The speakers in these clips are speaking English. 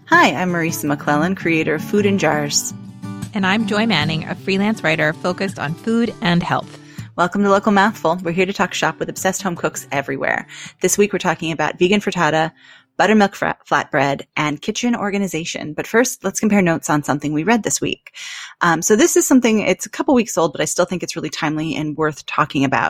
Hi, I'm Marisa McClellan, creator of Food in Jars. And I'm Joy Manning, a freelance writer focused on food and health. Welcome to Local Mouthful. We're here to talk shop with obsessed home cooks everywhere. This week we're talking about vegan frittata, buttermilk flatbread, and kitchen organization. But first, let's compare notes on something we read this week. So this is something, it's a couple weeks old, but I still think it's really timely and worth talking about.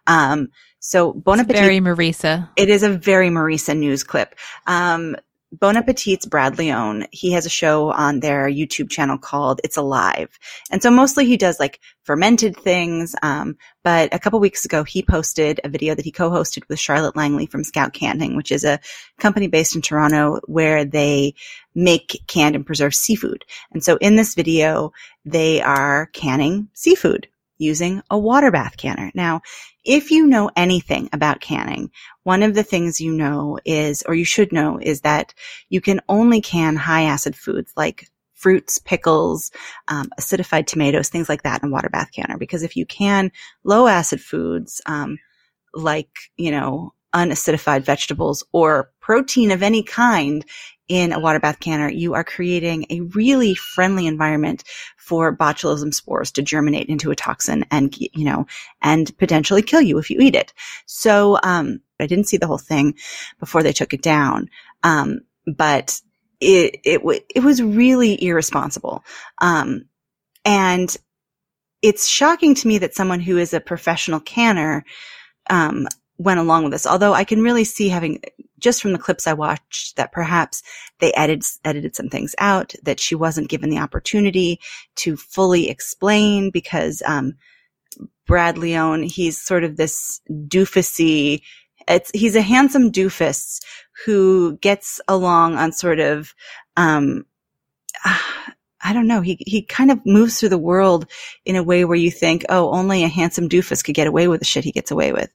So Bon Appetit. Very Marisa. It is a very Marisa news clip. Bon Appetit's Brad Leone, he has a show on their YouTube channel called It's Alive. And so mostly he does like fermented things. But a couple weeks ago, he posted a video that he co-hosted with Charlotte Langley from Scout Canning, which is a company based in Toronto where they make canned and preserved seafood. And so in this video, they are canning seafood using a water bath canner. Now, if you know anything about canning, one of the things you know is, or you should know, is that you can only can high acid foods like fruits, pickles, acidified tomatoes, things like that in a water bath canner. Because if you can low acid foods, like, unacidified vegetables or protein of any kind in a water bath canner, you are creating a really friendly environment for botulism spores to germinate into a toxin and, and potentially kill you if you eat it. So, I didn't see the whole thing before they took it down. But it was really irresponsible. And it's shocking to me that someone who is a professional canner, went along with this. Although I can really see, having just from the clips I watched, that perhaps they edited some things out, that she wasn't given the opportunity to fully explain, because Brad Leone, he's sort of this doofusy, he's a handsome doofus who gets along on sort of I don't know. He kind of moves through the world in a way where you think, oh, only a handsome doofus could get away with the shit he gets away with.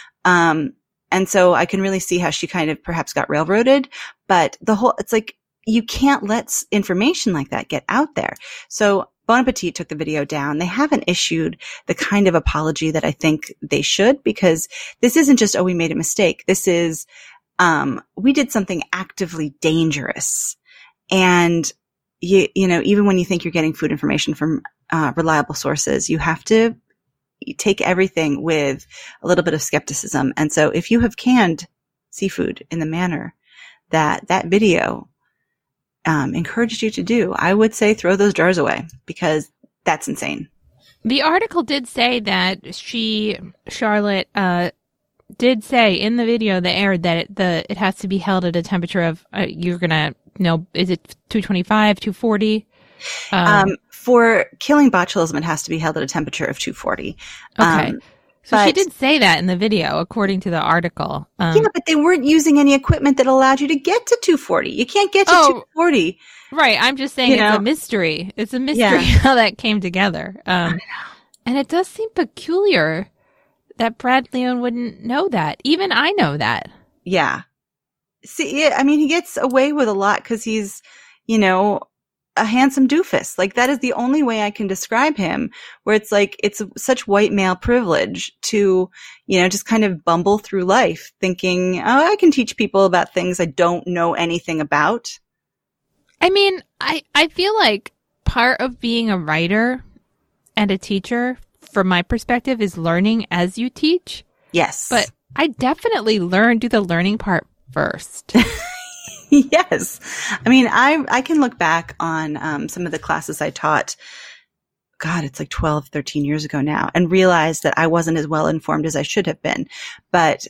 And so I can really see how she kind of perhaps got railroaded, but it's like, you can't let information like that get out there. So Bon Appetit took the video down. They haven't issued the kind of apology that I think they should, because this isn't just, oh, we made a mistake. This is, we did something actively dangerous. And even when you think you're getting food information from, reliable sources, you have to take everything with a little bit of skepticism. And so if you have canned seafood in the manner that that video encouraged you to do, I would say throw those jars away, because that's insane. The article did say that Charlotte, did say in the video that aired that it has to be held at a temperature of, is it 225, 240? For killing botulism, it has to be held at a temperature of 240. Okay. So she did say that in the video, according to the artikel. Yeah, but they weren't using any equipment that allowed you to get to 240. You can't get to 240. Right. I'm just saying it's a mystery. It's a mystery how that came together. And it does seem peculiar that Brad Leone wouldn't know that. Even I know that. Yeah. See, he gets away with a lot because he's, a handsome doofus. Like, that is the only way I can describe him, where it's like, it's such white male privilege to, just kind of bumble through life thinking, oh, I can teach people about things I don't know anything about. I feel like part of being a writer and a teacher, from my perspective, is learning as you teach. Yes. But I definitely do the learning part first. Yes. I can look back on some of the classes I taught, God, it's like 12, 13 years ago now, and realize that I wasn't as well informed as I should have been. But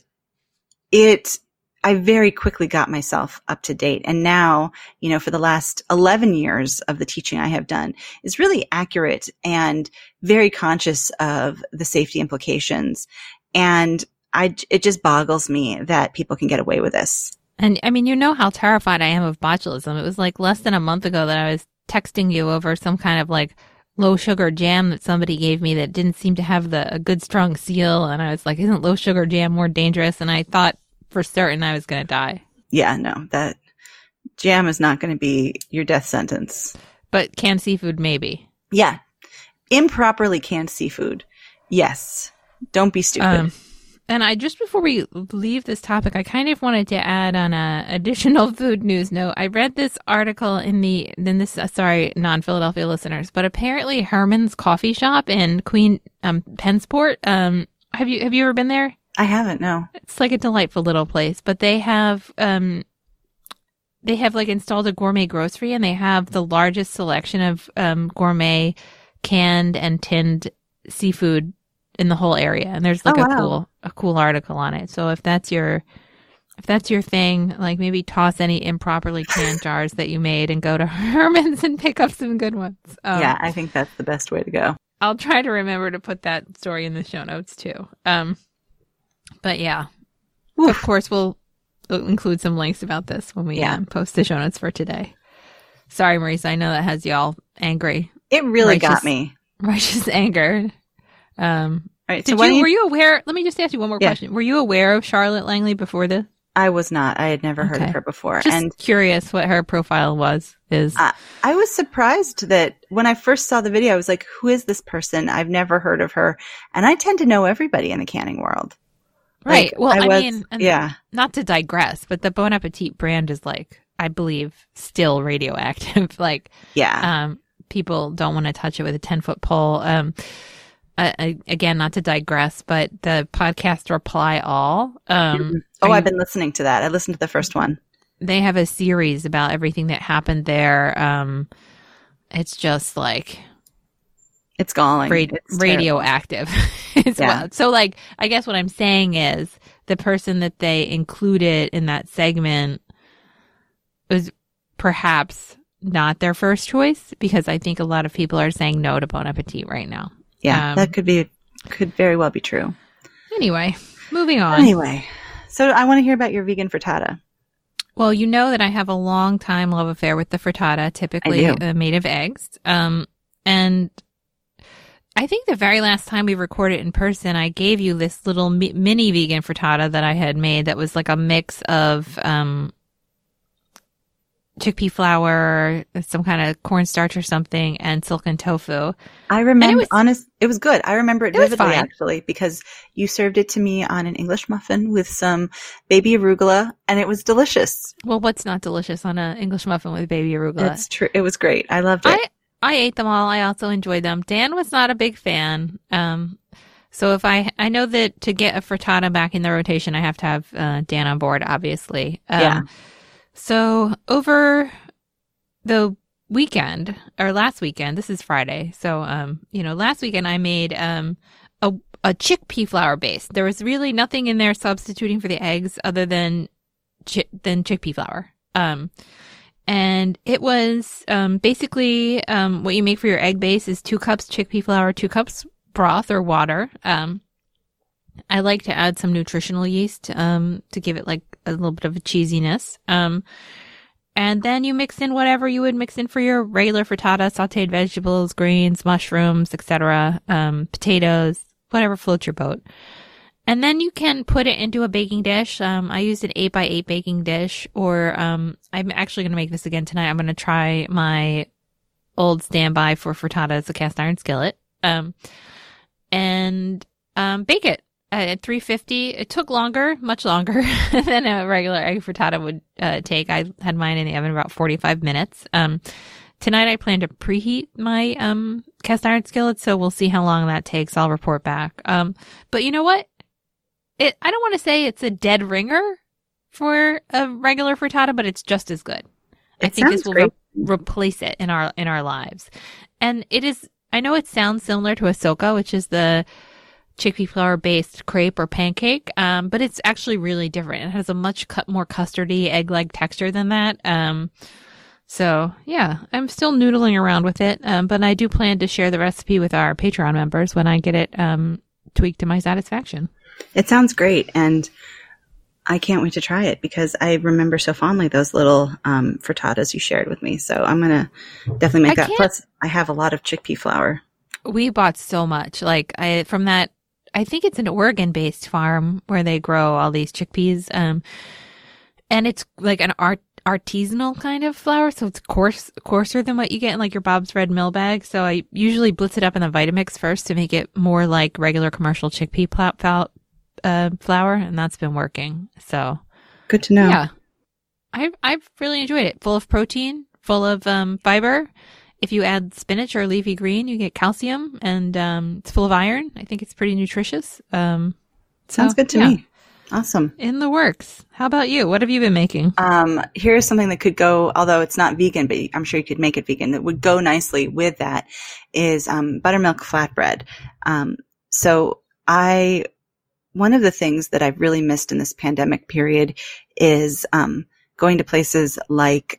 I very quickly got myself up to date. And now, for the last 11 years of the teaching I have done is really accurate and very conscious of the safety implications. And it just boggles me that people can get away with this. And how terrified I am of botulism. It was like less than a month ago that I was texting you over some kind of like low sugar jam that somebody gave me that didn't seem to have a good strong seal. And I was like, isn't low sugar jam more dangerous? And I thought for certain I was going to die. Yeah, no, that jam is not going to be your death sentence. But canned seafood, maybe. Yeah. Improperly canned seafood. Yes. Don't be stupid. And I just before we leave this topic, I kind of wanted to add on a additional food news note. I read this article non-Philadelphia listeners, but apparently Herman's Coffee Shop in Pennsport. Have you ever been there? I haven't. No. It's like a delightful little place, but they have like installed a gourmet grocery, and they have the largest selection of gourmet canned and tinned seafood in the whole area. And there's like a cool article on it. So if that's your thing, like maybe toss any improperly canned jars that you made and go to Herman's and pick up some good ones. Yeah, I think that's the best way to go. I'll try to remember to put that story in the show notes too. But yeah, Oof. Of course we'll include some links about this when we post the show notes for today. Sorry, Marisa, I know that has y'all angry. It really got me. Righteous anger. All right, so were you aware? Let me just ask you one more question. Were you aware of Charlotte Langley before this? I was not. I had never heard of her before. Just curious what her profile is. I was surprised that when I first saw the video, I was like, who is this person? I've never heard of her. And I tend to know everybody in the canning world. Right. Like, well, not to digress, but the Bon Appetit brand is like, I believe, still radioactive. People don't want to touch it with a 10-foot pole. Again, not to digress, but the podcast Reply All. I've been listening to that. I listened to the first one. They have a series about everything that happened there. It's just like... It's galling. It's radioactive. It's wild. So, like, I guess what I'm saying is the person that they included in that segment was perhaps not their first choice, because I think a lot of people are saying no to Bon Appetit right now. Yeah, that could very well be true. Anyway, moving on. So I want to hear about your vegan frittata. Well, you know that I have a long time love affair with the frittata, typically made of eggs. And I think the very last time we recorded in person, I gave you this little mini vegan frittata that I had made that was like a mix of chickpea flour, some kind of cornstarch or something, and silken tofu. I remember, it was good. I remember it vividly, actually, because you served it to me on an English muffin with some baby arugula, and it was delicious. Well, what's not delicious on an English muffin with baby arugula? That's true. It was great. I loved it. I ate them all. I also enjoyed them. Dan was not a big fan. So if I know that to get a frittata back in the rotation, I have to have Dan on board, obviously. So over the weekend, or last weekend, this is Friday. So, last weekend I made a chickpea flour base. There was really nothing in there substituting for the eggs other than chickpea flour. And it was basically what you make for your egg base is 2 cups chickpea flour, 2 cups broth or water. I like to add some nutritional yeast to give it like a little bit of a cheesiness. And then you mix in whatever you would mix in for your regular frittata, sauteed vegetables, greens, mushrooms, etc., potatoes, whatever floats your boat. And then you can put it into a baking dish. I used an 8x8 baking dish, or I'm actually going to make this again tonight. I'm going to try my old standby for frittatas, a cast iron skillet, and bake it at 350. It took much longer than a regular egg frittata would take. I had mine in the oven about 45 minutes. Tonight I plan to preheat my cast iron skillet, so we'll see how long that takes. I'll report back. But you know what? I don't want to say it's a dead ringer for a regular frittata, but it's just as good. I think this will replace it in our lives. And it is, I know it sounds similar to a soka, which is the chickpea flour based crepe or pancake, but it's actually really different. It has a much more custardy egg-like texture than that. So yeah, I'm still noodling around with it, but I do plan to share the recipe with our Patreon members when I get it tweaked to my satisfaction. It sounds great, and I can't wait to try it because I remember so fondly those little frittatas you shared with me. So I'm going to definitely make that. Plus, I have a lot of chickpea flour. We bought so much. From that, I think it's an Oregon-based farm where they grow all these chickpeas. And it's like an artisanal kind of flour, so it's coarser than what you get in like your Bob's Red Mill bag. So I usually blitz it up in the Vitamix first to make it more like regular commercial chickpea flour, and that's been working. So good to know. Yeah, I've really enjoyed it. Full of protein, full of fiber. If you add spinach or leafy green, you get calcium, and it's full of iron. I think it's pretty nutritious. Sounds good to me. Awesome. In the works. How about you? What have you been making? Here's something that could go, although it's not vegan, but I'm sure you could make it vegan, that would go nicely with that is buttermilk flatbread. So one of the things that I've really missed in this pandemic period is going to places like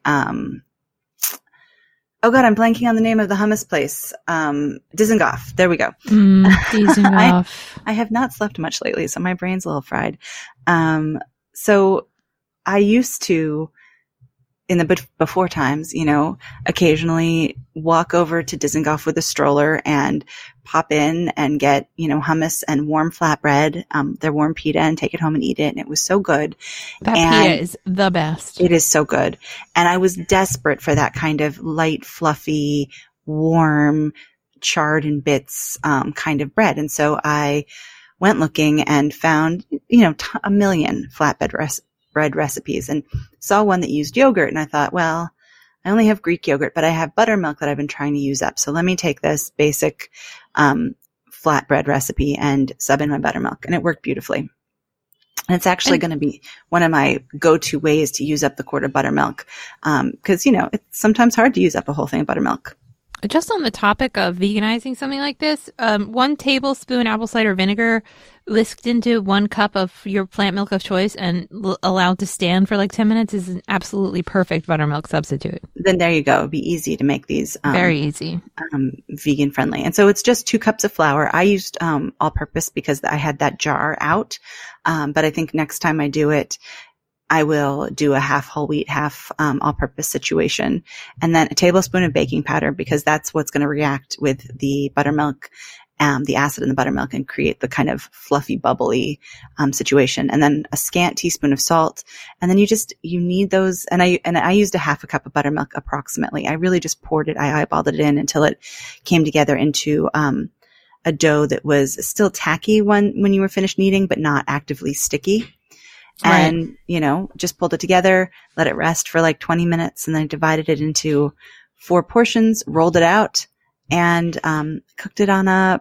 oh God, I'm blanking on the name of the hummus place. Dizengoff. There we go. Dizengoff. I have not slept much lately, so my brain's a little fried. So I used to, in the before times, occasionally walk over to Dizengoff with a stroller and pop in and get, hummus and warm flatbread, their warm pita, and take it home and eat it. And it was so good. That pita is the best. It is so good. And I was desperate for that kind of light, fluffy, warm, charred in bits, kind of bread. And so I went looking and found, a million flatbread bread recipes and saw one that used yogurt. And I thought, well, I only have Greek yogurt, but I have buttermilk that I've been trying to use up. So let me take this basic flatbread recipe and sub in my buttermilk. And it worked beautifully. And it's actually going to be one of my go-to ways to use up the quart of buttermilk. Because, it's sometimes hard to use up a whole thing of buttermilk. Just on the topic of veganizing something like this, 1 tablespoon apple cider vinegar whisked into 1 cup of your plant milk of choice and allowed to stand for like 10 minutes is an absolutely perfect buttermilk substitute. Then there you go. It'd be easy to make these. Very easy. Vegan friendly. And so it's just 2 cups of flour. I used all purpose because I had that jar out. But I think next time I do it, I will do a half whole wheat, half all-purpose situation, and then a tablespoon of baking powder because that's what's going to react with the buttermilk, the acid in the buttermilk, and create the kind of fluffy, bubbly situation. And then a scant teaspoon of salt, and then you need those. And I used a half a cup of buttermilk approximately. I really just poured it. I eyeballed it in until it came together into a dough that was still tacky when you were finished kneading, but not actively sticky. And, just pulled it together, let it rest for like 20 minutes, and then I divided it into 4 portions, rolled it out, and cooked it on a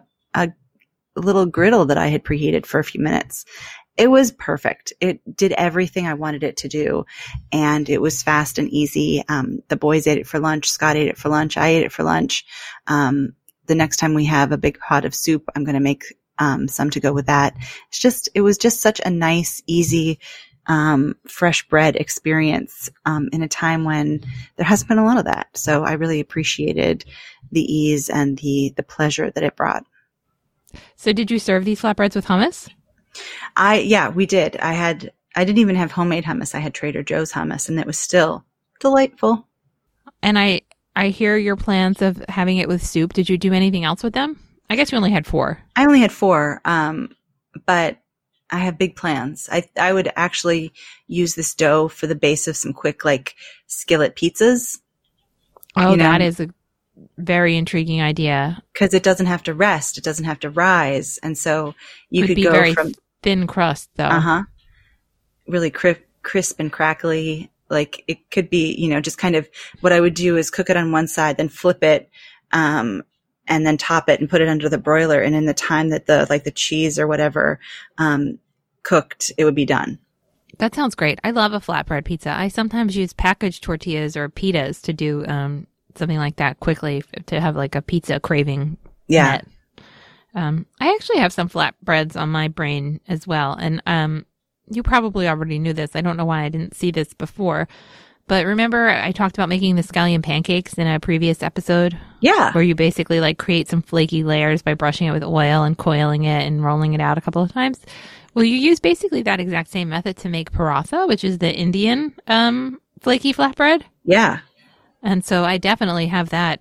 little griddle that I had preheated for a few minutes. It was perfect. It did everything I wanted it to do, and it was fast and easy. The boys ate it for lunch. Scott ate it for lunch. I ate it for lunch. The next time we have a big pot of soup, I'm going to make some to go with that. It was just such a nice, easy, fresh bread experience, in a time when there hasn't been a lot of that. So I really appreciated the ease and the pleasure that it brought. So did you serve these flatbreads with hummus? Yeah, we did. I didn't even have homemade hummus. I had Trader Joe's hummus, and it was still delightful. And I hear your plans of having it with soup. Did you do anything else with them? I guess you only had 4. I only had 4, but I have big plans. I would actually use this dough for the base of some quick, like, skillet pizzas. Oh, that is a very intriguing idea. Because it doesn't have to rest. It doesn't have to rise. And so you could go very from thin crust, though. Really crisp and crackly. Like, it could be, just kind of what I would do is cook it on one side, then flip it, and then top it and put it under the broiler. And in the time that the cheese or whatever, cooked, it would be done. That sounds great. I love a flatbread pizza. I sometimes use packaged tortillas or pitas to do, something like that quickly to have like a pizza craving. Yeah. I actually have some flatbreads on my brain as well. And, you probably already knew this. I don't know why I didn't see this before. But remember I talked about making the scallion pancakes in a previous episode? Yeah. Where you basically like create some flaky layers by brushing it with oil and coiling it and rolling it out a couple of times. Well, you use basically that exact same method to make paratha, which is the Indian flaky flatbread. Yeah. And so I definitely have that,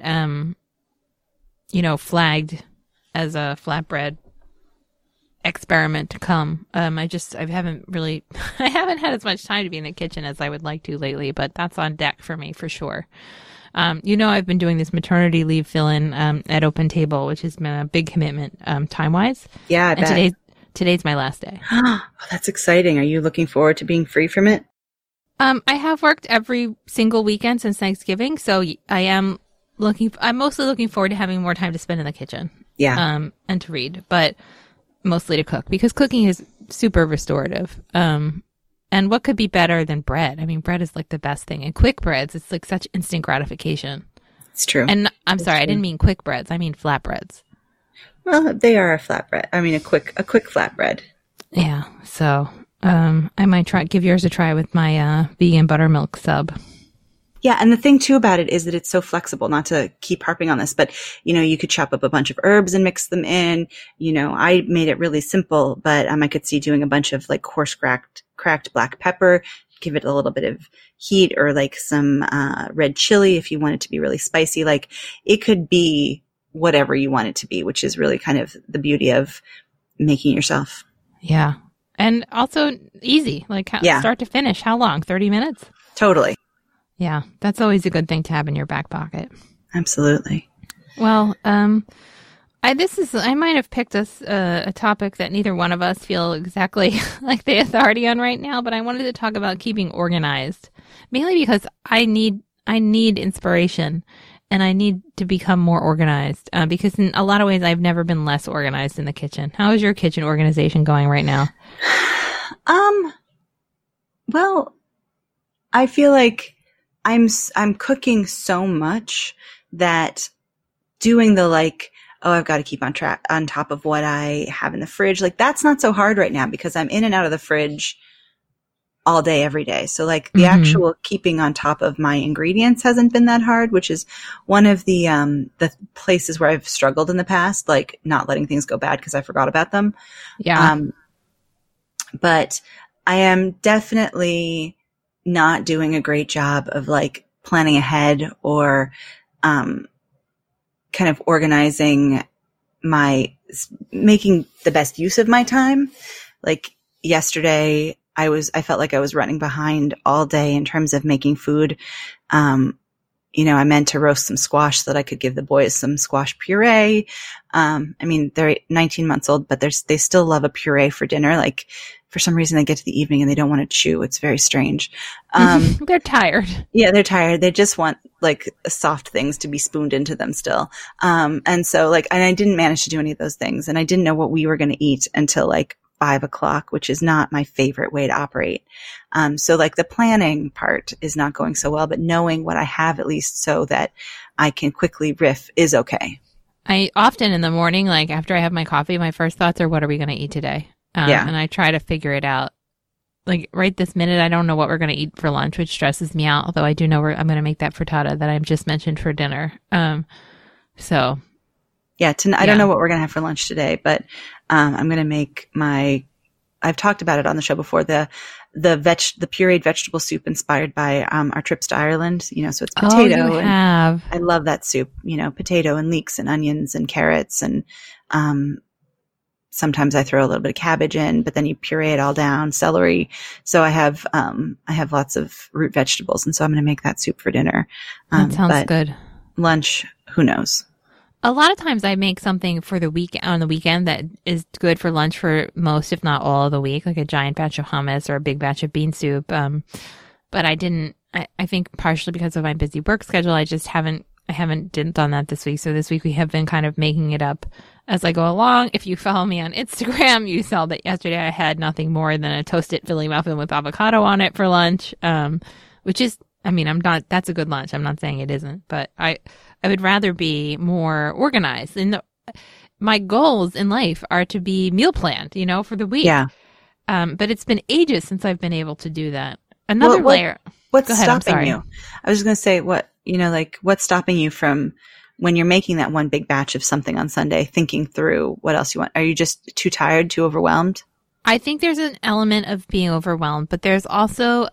flagged as a flatbread experiment to come. I haven't had as much time to be in the kitchen as I would like to lately, but that's on deck for me for sure. I've been doing this maternity leave fill-in at Open Table, which has been a big commitment time-wise. Yeah, I bet. today's my last day. Oh, that's exciting. Are you looking forward to being free from it? I have worked every single weekend since Thanksgiving, so I'm mostly looking forward to having more time to spend in the kitchen. Yeah. And to read, but mostly to cook, because cooking is super restorative. And what could be better than bread? I mean, bread is like the best thing. And quick breads, it's like such instant gratification. It's true. And I'm sorry, I didn't mean quick breads. I mean flatbreads. Well, they are a flatbread. I mean, a quick flatbread. Yeah. So, I might give yours a try with my vegan buttermilk sub. Yeah, and the thing too about it is that it's so flexible, not to keep harping on this, but you could chop up a bunch of herbs and mix them in. I made it really simple, but I could see doing a bunch of like coarse cracked black pepper, give it a little bit of heat, or like some red chili if you want it to be really spicy. Like it could be whatever you want it to be, which is really kind of the beauty of making yourself. Yeah. And also easy, like start to finish. How long? 30 minutes? Totally. Yeah, that's always a good thing to have in your back pocket. Absolutely. Well, I might have picked a topic that neither one of us feel exactly like the authority on right now, but I wanted to talk about keeping organized, mainly because I need inspiration, and I need to become more organized, because in a lot of ways I've never been less organized in the kitchen. How is your kitchen organization going right now? Well, I feel like I'm cooking so much that doing the I've got to keep on top of what I have in the fridge. Like that's not so hard right now because I'm in and out of the fridge all day, every day. So like the actual keeping on top of my ingredients hasn't been that hard, which is one of the places where I've struggled in the past, like not letting things go bad because I forgot about them. Yeah. But I am definitely not doing a great job of like planning ahead or kind of organizing making the best use of my time. Like yesterday, I felt like I was running behind all day in terms of making food. I meant to roast some squash so that I could give the boys some squash puree. They're 19 months old, but they still love a puree for dinner. Like for some reason they get to the evening and they don't want to chew. It's very strange. They're tired. Yeah, they're tired. They just want like soft things to be spooned into them still. And I didn't manage to do any of those things, and I didn't know what we were going to eat until like 5:00, which is not my favorite way to operate. So like the planning part is not going so well, but knowing what I have at least so that I can quickly riff is okay. I often in the morning, like after I have my coffee, my first thoughts are, what are we going to eat today? And I try to figure it out. Like right this minute, I don't know what we're going to eat for lunch, which stresses me out. Although I do know I'm going to make that frittata that I've just mentioned for dinner. I don't know what we're going to have for lunch today, but I'm going to make I've talked about it on the show before, the pureed vegetable soup inspired by our trips to Ireland. So it's potato. Oh, you have. I love that soup. Potato and leeks and onions and carrots and sometimes I throw a little bit of cabbage in, but then you puree it all down, celery. So I have lots of root vegetables, and so I'm going to make that soup for dinner. That sounds good. Lunch, who knows? A lot of times I make something for the week on the weekend that is good for lunch for most, if not all of the week, like a giant batch of hummus or a big batch of bean soup. But I think partially because of my busy work schedule, I haven't done that this week. So this week we have been kind of making it up as I go along. If you follow me on Instagram, you saw that yesterday I had nothing more than a toasted Philly muffin with avocado on it for lunch, which is, that's a good lunch. I'm not saying it isn't, but I would rather be more organized. And my goals in life are to be meal planned, for the week. Yeah. But it's been ages since I've been able to do that. Another layer. What's stopping you? I was just going to say what's stopping you from when you're making that one big batch of something on Sunday, thinking through what else you want? Are you just too tired, too overwhelmed? I think there's an element of being overwhelmed, but there's also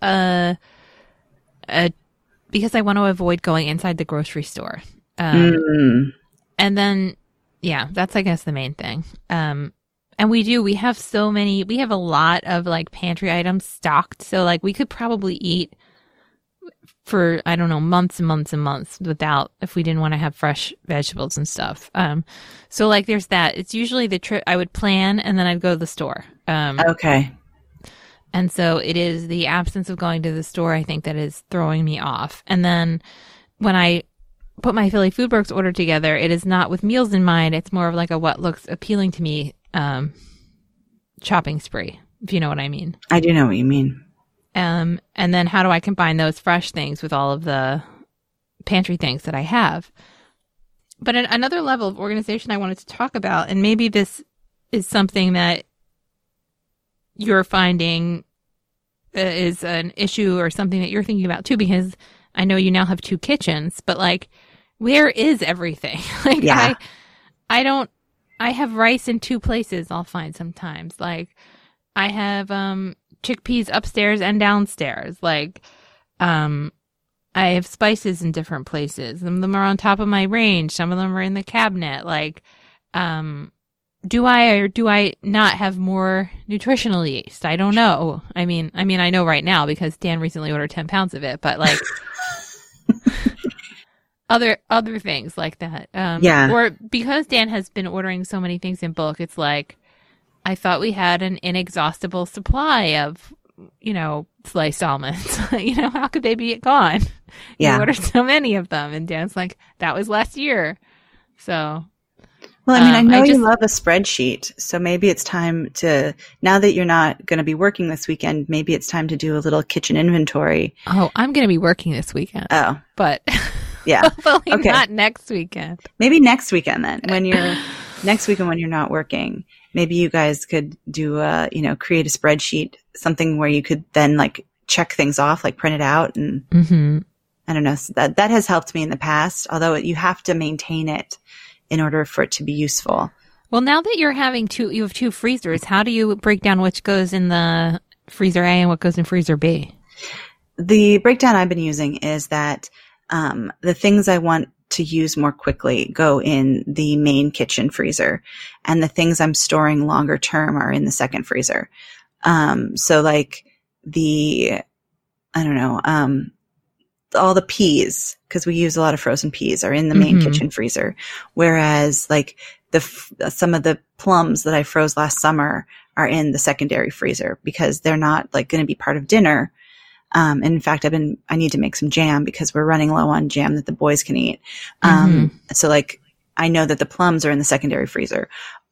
because I want to avoid going inside the grocery store. And then, that's, I guess, the main thing. And we have a lot of like pantry items stocked. So like we could probably eat for, I don't know, months and months and months without, if we didn't want to have fresh vegetables and stuff. So like there's that. It's usually the trip I would plan and then I'd go to the store. Okay. And so it is the absence of going to the store, I think, that is throwing me off. And then when I put my Philly Foodworks order together, it is not with meals in mind. It's more of like a what looks appealing to me shopping spree, if you know what I mean. I do know what you mean. And then how do I combine those fresh things with all of the pantry things that I have? But another level of organization I wanted to talk about, and maybe this is something that you're finding is an issue or something that you're thinking about too, because I know you now have 2 kitchens, but like, where is everything? Like, Yeah. I have rice in 2 places I'll find sometimes. Like, I have chickpeas upstairs and downstairs. Like, I have spices in different places. Some of them are on top of my range. Some of them are in the cabinet. Like, do I or do I not have more nutritional yeast? I don't know. I mean, I know right now because Dan recently ordered 10 pounds of it, but like other things like that. Yeah. Or because Dan has been ordering so many things in bulk, it's like, I thought we had an inexhaustible supply of, sliced almonds. How could they be gone? Yeah. You ordered so many of them. And Dan's like, that was last year. So. Well, I mean, I know you love a spreadsheet, so maybe it's time to, now that you're not going to be working this weekend, maybe it's time to do a little kitchen inventory. Oh, I'm going to be working this weekend. Oh. But yeah. hopefully Okay. not next weekend. Maybe next weekend then, next weekend when you're not working, maybe you guys could do create a spreadsheet, something where you could then like check things off, like print it out. And I don't know, so that has helped me in the past, although you have to maintain it in order for it to be useful. Well, now that you have 2 freezers, how do you break down which goes in the freezer A and what goes in freezer B? The breakdown I've been using is that the things I want to use more quickly go in the main kitchen freezer, and the things I'm storing longer term are in the second freezer. So like all the peas, because we use a lot of frozen peas, are in the main kitchen freezer. Whereas like some of the plums that I froze last summer are in the secondary freezer because they're not like going to be part of dinner. And in fact, I need to make some jam because we're running low on jam that the boys can eat. So like, I know that the plums are in the secondary freezer.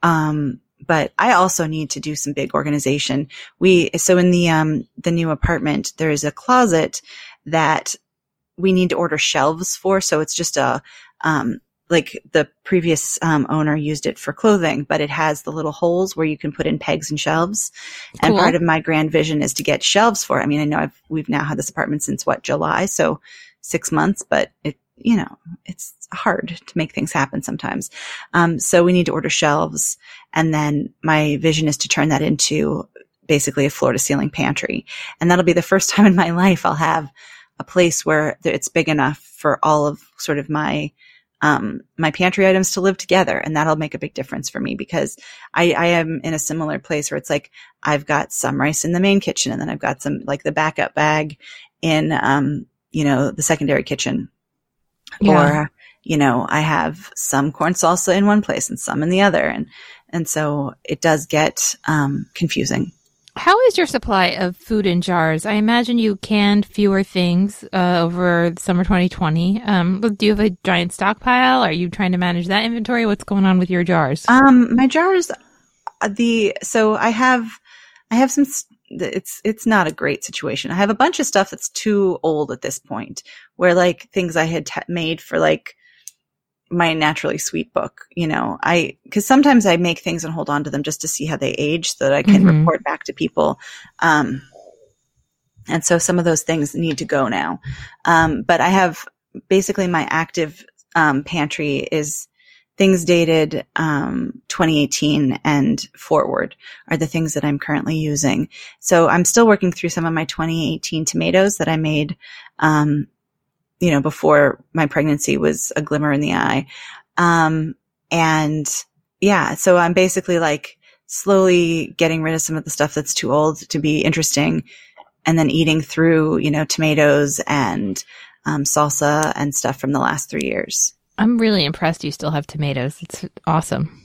But I also need to do some big organization. So in the new apartment, there is a closet that we need to order shelves for. So it's just like the previous owner used it for clothing, but it has the little holes where you can put in pegs and shelves. Cool. And part of my grand vision is to get shelves for it. I mean, I know we've now had this apartment since July, so 6 months, but it's hard to make things happen sometimes. So we need to order shelves, and then my vision is to turn that into basically a floor to ceiling pantry. And that'll be the first time in my life I'll have a place where it's big enough for all of sort of my pantry items to live together. And that'll make a big difference for me because I am in a similar place where it's like, I've got some rice in the main kitchen, and then I've got some like the backup bag in, the secondary kitchen. Yeah. Or, I have some corn salsa in one place and some in the other. And so it does get, confusing. How is your supply of food in jars? I imagine you canned fewer things over summer 2020. Do you have a giant stockpile? Are you trying to manage that inventory? What's going on with your jars? My jars, so I have some, it's not a great situation. I have a bunch of stuff that's too old at this point, where like things I had made for like my Naturally Sweet book, because sometimes I make things and hold on to them just to see how they age so that I can report back to people. And so some of those things need to go now. But I have basically my active pantry is things dated 2018 and forward are the things that I'm currently using. So I'm still working through some of my 2018 tomatoes that I made before my pregnancy was a glimmer in the eye. So I'm basically like slowly getting rid of some of the stuff that's too old to be interesting and then eating through, tomatoes and salsa and stuff from the last 3 years. I'm really impressed you still have tomatoes. It's awesome.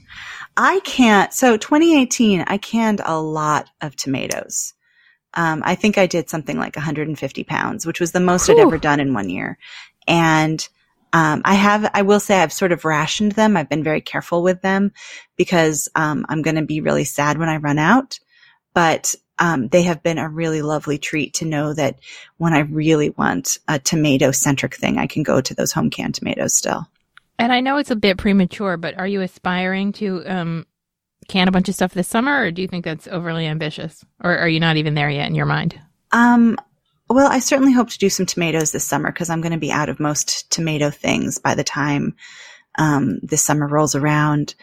So 2018, I canned a lot of tomatoes. I think I did something like 150 pounds, which was the most I'd ever done in 1 year. And I will say I've sort of rationed them. I've been very careful with them because I'm going to be really sad when I run out. But they have been a really lovely treat to know that when I really want a tomato-centric thing, I can go to those home canned tomatoes still. And I know it's a bit premature, but are you aspiring to can a bunch of stuff this summer, or do you think that's overly ambitious? Or are you not even there yet in your mind? Well, I certainly hope to do some tomatoes this summer because I'm going to be out of most tomato things by the time this summer rolls around.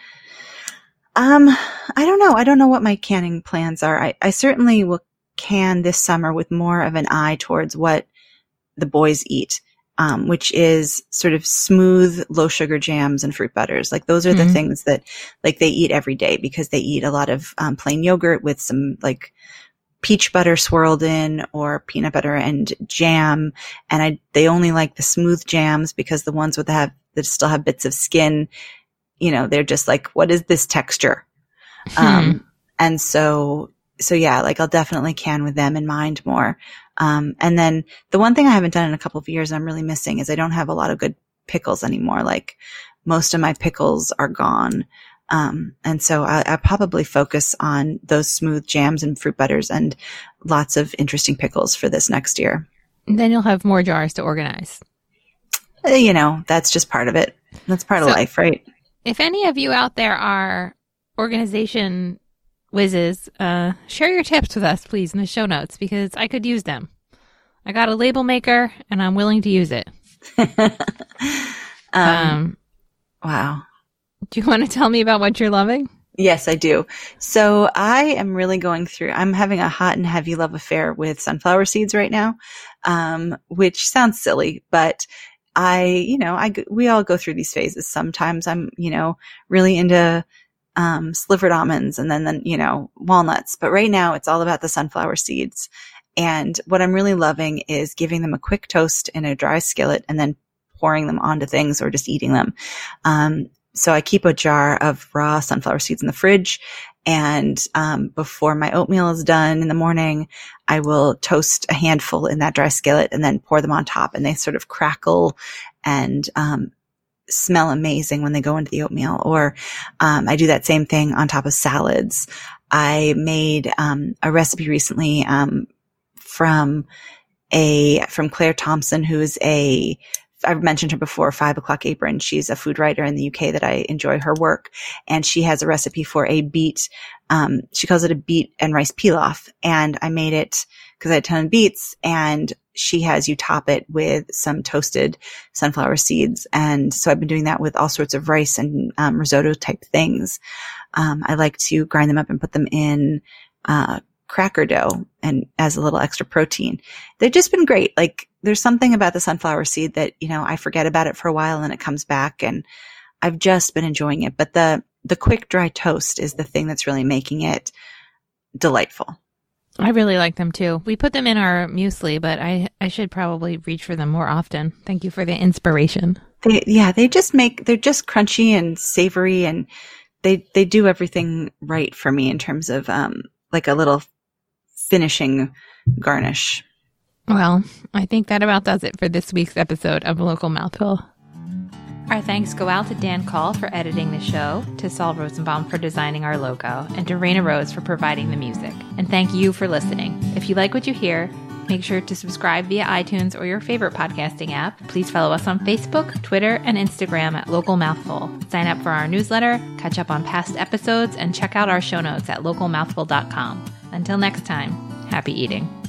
I don't know. I don't know what my canning plans are. I certainly will can this summer with more of an eye towards what the boys eat, which is sort of smooth, low sugar jams and fruit butters. Like those are the things that like they eat every day because they eat a lot of plain yogurt with some like peach butter swirled in or peanut butter and jam. And they only like the smooth jams because the ones that still have bits of skin, they're just like, what is this texture? And so yeah, like I'll definitely can with them in mind more. And then the one thing I haven't done in a couple of years I'm really missing is I don't have a lot of good pickles anymore. Like most of my pickles are gone. And so I probably focus on those smooth jams and fruit butters and lots of interesting pickles for this next year. And then you'll have more jars to organize. That's just part of it. That's part of life, right? If any of you out there are organization whizzes, share your tips with us, please, in the show notes, because I could use them. I got a label maker, and I'm willing to use it. Wow. Do you want to tell me about what you're loving? Yes, I do. So I am really I'm having a hot and heavy love affair with sunflower seeds right now, which sounds silly, but we all go through these phases. Sometimes I'm, really into slivered almonds and then, walnuts. But right now it's all about the sunflower seeds. And what I'm really loving is giving them a quick toast in a dry skillet and then pouring them onto things or just eating them. So I keep a jar of raw sunflower seeds in the fridge. And before my oatmeal is done in the morning, I will toast a handful in that dry skillet and then pour them on top. And they sort of crackle and smell amazing when they go into the oatmeal. Or I do that same thing on top of salads. I made a recipe recently from Claire Thompson, who's I've mentioned her before, 5 O'Clock Apron. She's a food writer in the UK that I enjoy her work. And she has a recipe for a beet. She calls it a beet and rice pilaf. And I made it because I had a ton of beets, and she has you top it with some toasted sunflower seeds. And so I've been doing that with all sorts of rice and risotto type things. I like to grind them up and put them in cracker dough and as a little extra protein. They've just been great. Like there's something about the sunflower seed that, I forget about it for a while and it comes back, and I've just been enjoying it. But the quick dry toast is the thing that's really making it delightful. I really like them too. We put them in our muesli, but I should probably reach for them more often. Thank you for the inspiration. They're just crunchy and savory, and they do everything right for me in terms of like a little finishing garnish. Well, I think that about does it for this week's episode of Local Mouthful. Our thanks go out to Dan Call for editing the show, to Saul Rosenbaum for designing our logo, and to Raina Rose for providing the music. And thank you for listening. If you like what you hear, make sure to subscribe via iTunes or your favorite podcasting app. Please follow us on Facebook, Twitter, and Instagram at Local Mouthful. Sign up for our newsletter, catch up on past episodes, and check out our show notes at localmouthful.com. Until next time, happy eating.